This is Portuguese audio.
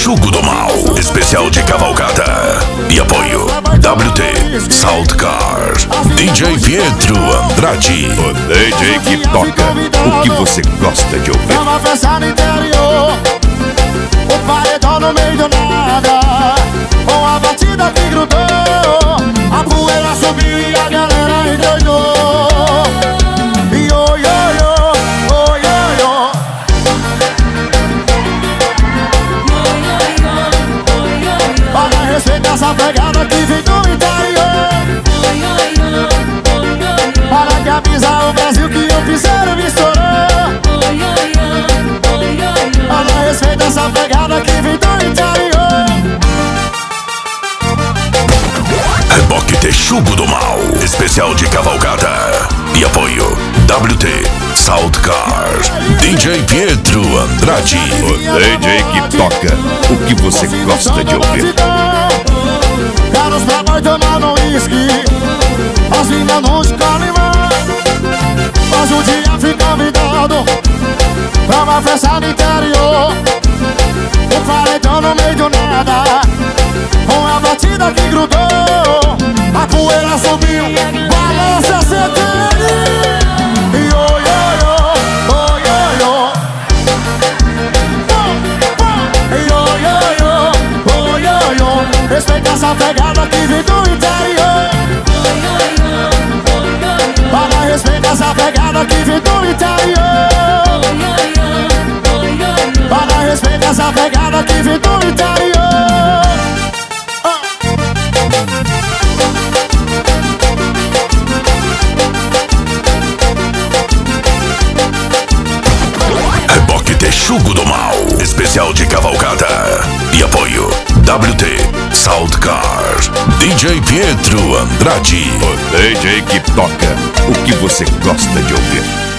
Texugo do Mal, especial de cavalgada. E apoio WT Salt Cars, DJ Pietro Andrade, o DJ que toca o que você gosta de ouvir. É uma festa no interior, o paredão no meio do nada, com a batida que grudou, a poeira subiu e a galera endoidou. Respeita essa pegada que vem do interior. Para que avisar o Brasil que eu fizeram me estourou. Para respeita essa pegada que vem do interior. Reboque Texugo do Mal, especial de cavalgada. E apoio WT Salt Cars, DJ Pietro Andrade, o DJ que toca o que você gosta de ouvir. Caros pra nós tomando uísque, as minas não escolhem mais, mas um dia fica convidado pra uma festa no interior. O paredão no meio do nada, com a batida que grudou, a poeira subiu, balança a CTI. Respeita essa pegada que vem do interior. Para respeita essa pegada que vem do interior. Para respeita essa pegada que vem do interior. Reboque Texugo do Mal, especial de cavalgada. E apoio WT Salt Cars, DJ Pietro Andrade, o DJ que toca o que você gosta de ouvir.